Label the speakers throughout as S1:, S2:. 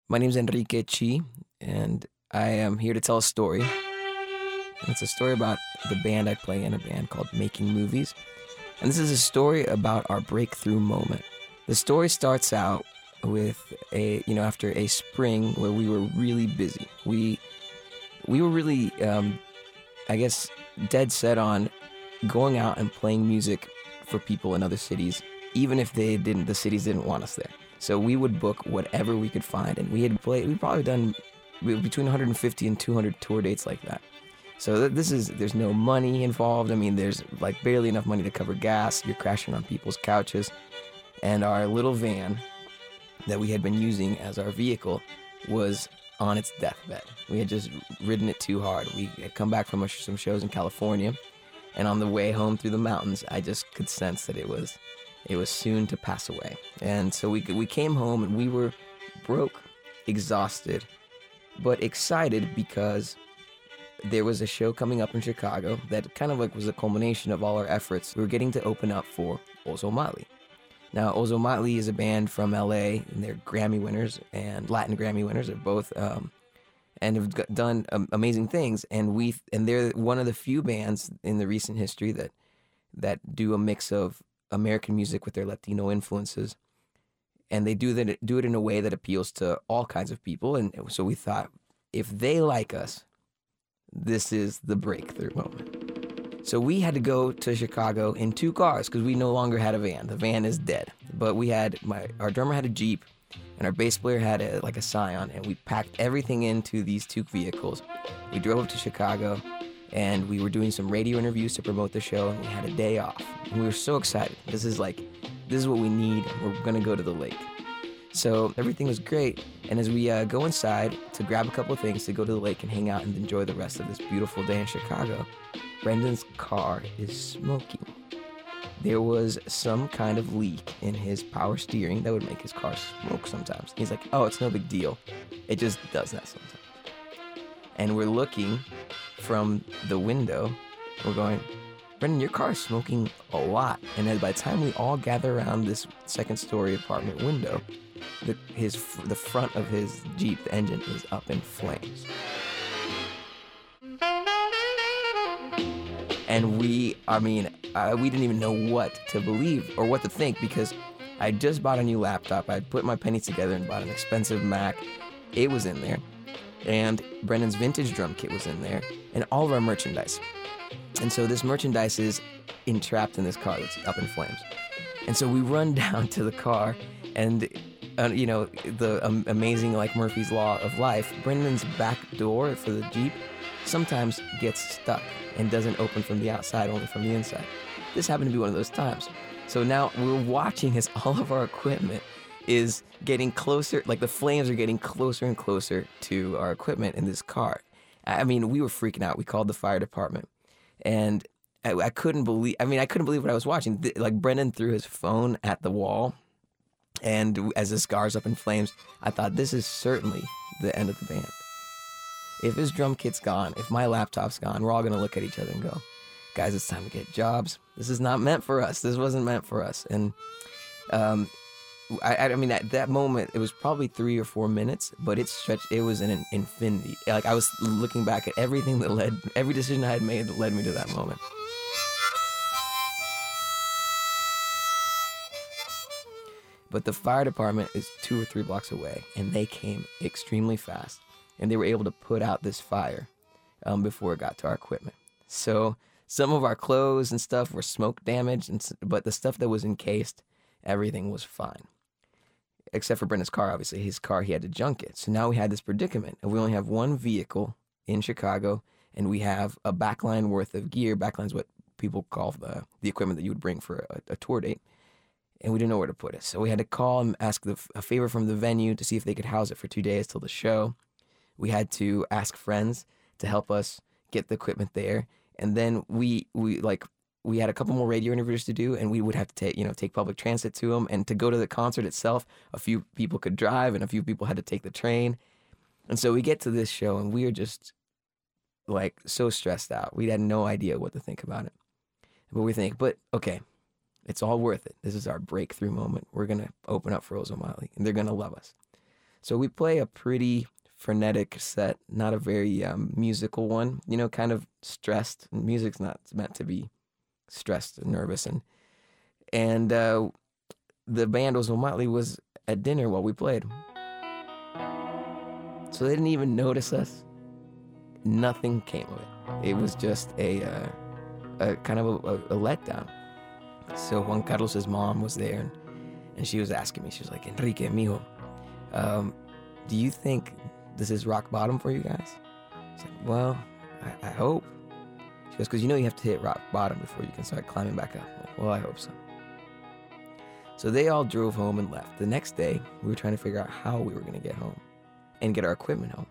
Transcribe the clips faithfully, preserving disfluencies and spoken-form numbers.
S1: My name is Enrique Chi, and I am here to tell a story. And it's a story about the band I play in, a band called Making Movies. And this is a story about our breakthrough moment. The story starts out with a, you know, after a spring where we were really busy. We, we were really, um, I guess, dead set on going out and playing music for people in other cities, even if they didn't, the cities didn't want us there. So we would book whatever we could find, and we had played. We'd probably done between one hundred fifty and two hundred tour dates like that. So this is, there's no money involved. I mean, there's like barely enough money to cover gas. You're crashing on people's couches, and our little van that we had been using as our vehicle was on its deathbed. We had just ridden it too hard. We had come back from some shows in California, and on the way home through the mountains, I just could sense that it was. It was soon to pass away. And so we we came home and we were broke, exhausted, but excited because there was a show coming up in Chicago that kind of like was a culmination of all our efforts. We were getting to open up for Ozo Motley. Now, Ozo Motley is a band from L A, and they're Grammy winners and Latin Grammy winners. They're both, um, and have got- done um, amazing things. And we and they're one of the few bands in the recent history that that do a mix of American music with their Latino influences, and they do that do it in a way that appeals to all kinds of people. And so we thought, if they like us, this is the breakthrough moment. So we had to go to Chicago in two cars because we no longer had a van. The van is dead. But we had my our drummer had a Jeep, and our bass player had a, like a Scion, and we packed everything into these two vehicles. We drove up to Chicago, and we were doing some radio interviews to promote the show, and we had a day off. And we were so excited. This is like, this is what we need. We're gonna go to the lake. So everything was great. And as we uh, go inside to grab a couple of things to go to the lake and hang out and enjoy the rest of this beautiful day in Chicago, Brendan's car is smoking. There was some kind of leak in his power steering that would make his car smoke sometimes. He's like, oh, it's no big deal. It just does that sometimes. And we're looking from the window, we're going, Brendan, your car is smoking a lot. And then by the time we all gather around this second story apartment window, the, his, the front of his Jeep, the engine, is up in flames. And we, I mean, uh, we didn't even know what to believe or what to think, because I just bought a new laptop. I put my pennies together and bought an expensive Mac. It was in there. And Brendan's vintage drum kit was in there, and all of our merchandise. And so this merchandise is entrapped in this car that's up in flames. And so we run down to the car, and uh, you know, the um, amazing, like Murphy's Law of life, Brendan's back door for the Jeep sometimes gets stuck and doesn't open from the outside, only from the inside. This happened to be one of those times. So now we're watching as all of our equipment is getting closer, like the flames are getting closer and closer to our equipment in this car. I mean, we were freaking out. We called the fire department, and I, I couldn't believe, I mean, I couldn't believe what I was watching. Like, Brendan threw his phone at the wall, and as the car's up in flames, I thought, this is certainly the end of the band. If his drum kit's gone, if my laptop's gone, we're all going to look at each other and go, guys, it's time to get jobs. This is not meant for us. This wasn't meant for us. And, um, I, I mean, at that moment, it was probably three or four minutes, but it stretched, it was an infinity. Like, I was looking back at everything that led, every decision I had made that led me to that moment. But the fire department is two or three blocks away, and they came extremely fast, and they were able to put out this fire um, before it got to our equipment. So some of our clothes and stuff were smoke damaged, and, but the stuff that was encased, everything was fine. Except for Brendan's car, obviously. His car, he had to junk it. So now we had this predicament. And we only have one vehicle in Chicago, and we have a backline worth of gear. Backline's what people call the, the equipment that you would bring for a, a tour date. And we didn't know where to put it. So we had to call and ask the, a favor from the venue to see if they could house it for two days till the show. We had to ask friends to help us get the equipment there. And then we, we like... we had a couple more radio interviews to do, and we would have to take, you know, take public transit to them. And to go to the concert itself, a few people could drive, and a few people had to take the train. And so we get to this show, and we are just, like, so stressed out. We had no idea what to think about it. But we think, but, okay, it's all worth it. This is our breakthrough moment. We're going to open up for Ozo Motley, and they're going to love us. So we play a pretty frenetic set, not a very um, musical one, you know, kind of stressed. Music's not meant to be stressed and nervous. And and uh, the band Os Motley was at dinner while we played. So they didn't even notice us. Nothing came of it. It was just a, uh, a kind of a, a letdown. So Juan Carlos's mom was there, and, and she was asking me, she was like, Enrique, mijo, um, do you think this is rock bottom for you guys? I was like, well, I, I hope. She goes, because you know you have to hit rock bottom before you can start climbing back up. I'm like, well, I hope so. So they all drove home and left. The next day, we were trying to figure out how we were going to get home and get our equipment home.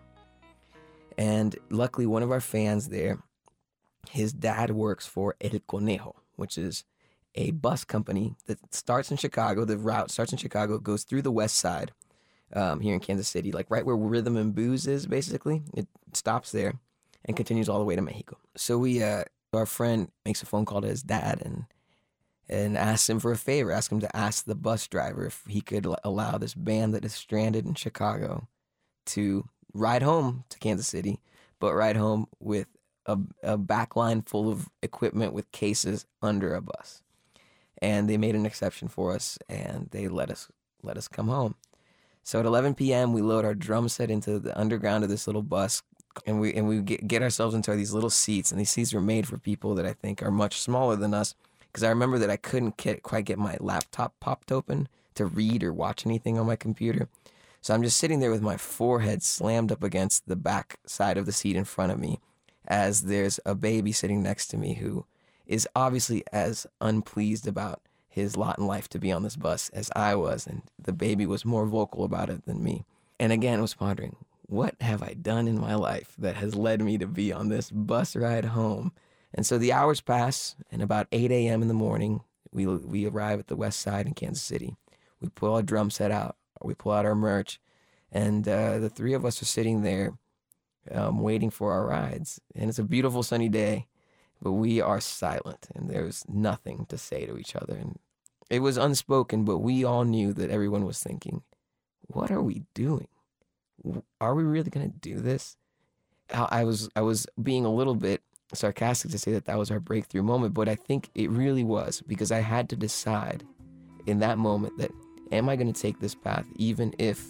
S1: And luckily, one of our fans there, his dad works for El Conejo, which is a bus company that starts in Chicago. The route starts in Chicago, goes through the west side um, here in Kansas City, like right where Rhythm and Booze is, basically. It stops there and continues all the way to Mexico. So we, uh, our friend makes a phone call to his dad and and asks him for a favor, ask him to ask the bus driver if he could allow this band that is stranded in Chicago to ride home to Kansas City, but ride home with a, a back line full of equipment with cases under a bus. And they made an exception for us, and they let us let us come home. So at eleven p.m., we load our drum set into the underground of this little bus, and we and we get, get ourselves into these little seats. And these seats were made for people that I think are much smaller than us, because I remember that I couldn't get, quite get my laptop popped open to read or watch anything on my computer. So I'm just sitting there with my forehead slammed up against the back side of the seat in front of me, as there's a baby sitting next to me who is obviously as unpleased about his lot in life to be on this bus as I was, and the baby was more vocal about it than me. And again, I was pondering, what have I done in my life that has led me to be on this bus ride home? And so the hours pass, and about eight a.m. in the morning, we we arrive at the west side in Kansas City. We pull our drum set out, we pull out our merch, and uh, the three of us are sitting there um, waiting for our rides. And it's a beautiful sunny day, but we are silent, and there's nothing to say to each other. And it was unspoken, but we all knew that everyone was thinking, what are we doing? Are we really going to do this? I was I was being a little bit sarcastic to say that that was our breakthrough moment, but I think it really was, because I had to decide in that moment that, am I going to take this path even if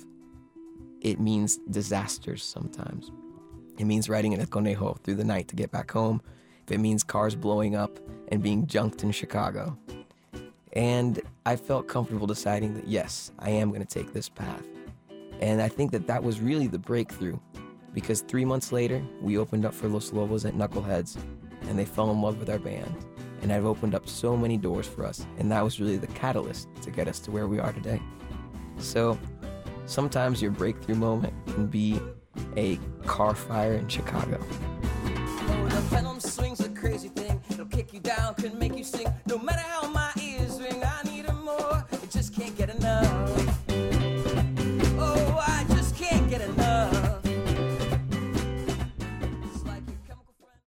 S1: it means disasters sometimes? It means riding in El Conejo through the night to get back home, if it means cars blowing up and being junked in Chicago. And I felt comfortable deciding that, yes, I am going to take this path. And I think that that was really the breakthrough, because three months later, we opened up for Los Lobos at Knuckleheads, and they fell in love with our band. And I've opened up so many doors for us, and that was really the catalyst to get us to where we are today. So sometimes your breakthrough moment can be a car fire in Chicago.
S2: Oh, the pendulum swings a crazy thing. It'll kick you down, can make you sing.